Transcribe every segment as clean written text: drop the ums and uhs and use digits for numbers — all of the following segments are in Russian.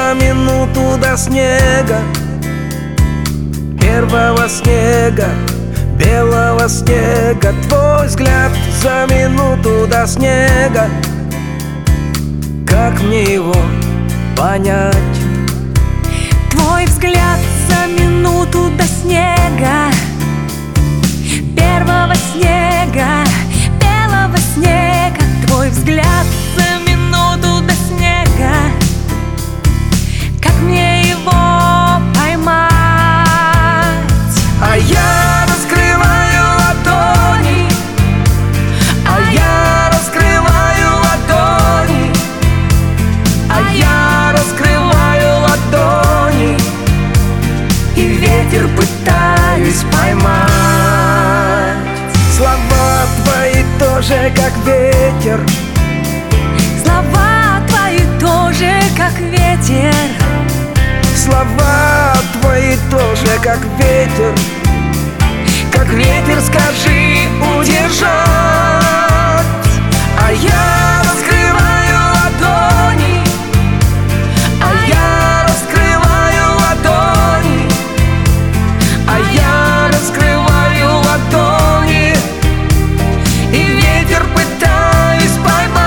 за минуту до снега, первого снега, белого снега. Твой взгляд за минуту до снега, как мне его понять? Твой взгляд за минуту до снега, первого снега, белого снега. Твой взгляд за минуту до снега, как мне его поймать? А я раскрываю ладони, а я раскрываю ладони, а я раскрываю ладони, и ветер пытаюсь поймать. Слова твои тоже как ветер, Слова твои тоже как ветер, слова твои тоже как ветер. Как ветер, скажи, удержать. А я раскрываю ладони, а я раскрываю ладони, а я раскрываю ладони, и ветер пытаюсь поймать.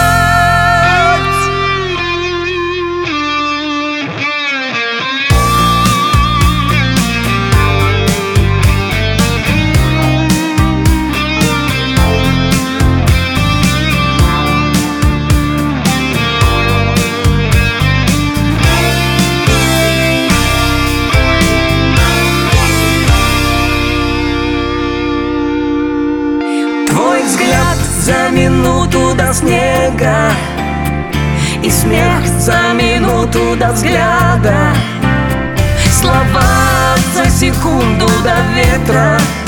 Твой взгляд за минуту до снега, и смех за минуту до взгляда. Слова за секунду до ветра,